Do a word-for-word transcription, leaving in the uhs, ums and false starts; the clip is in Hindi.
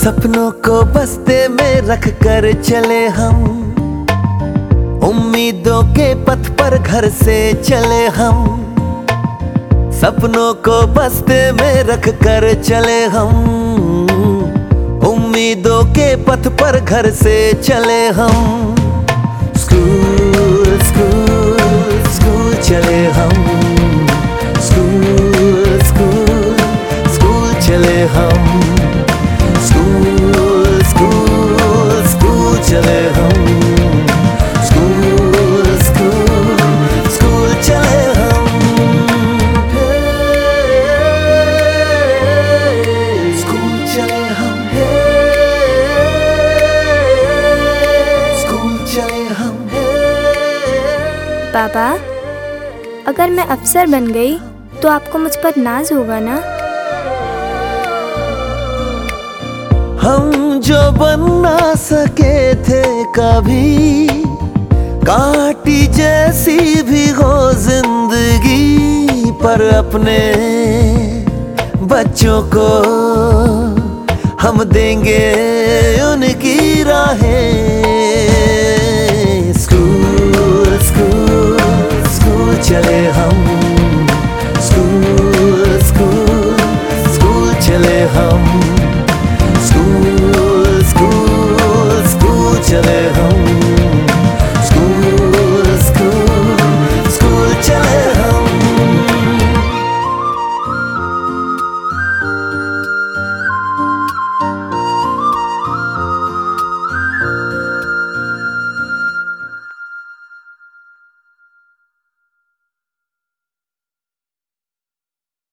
सपनों को बस्ते में रख कर चले हम, उम्मीदों के पथ पर घर से चले हम। सपनों को बस्ते में रख कर चले हम, उम्मीदों के पथ पर घर से चले हम। स्कूल स्कूल स्कूल चले हम, स्कूल स्कूल स्कूल चले हम, स्कूल स्कूल स्कूल चले हम, स्कूल स्कूल स्कूल चले हम। स्कूल चले हम, स्कूल चले हम। पापा, अगर मैं अफसर बन गई तो आपको मुझ पर नाज होगा ना? हम जो बन ना सके थे कभी, काटी जैसी भी हो जिंदगी, पर अपने बच्चों को हम देंगे उनकी राहें।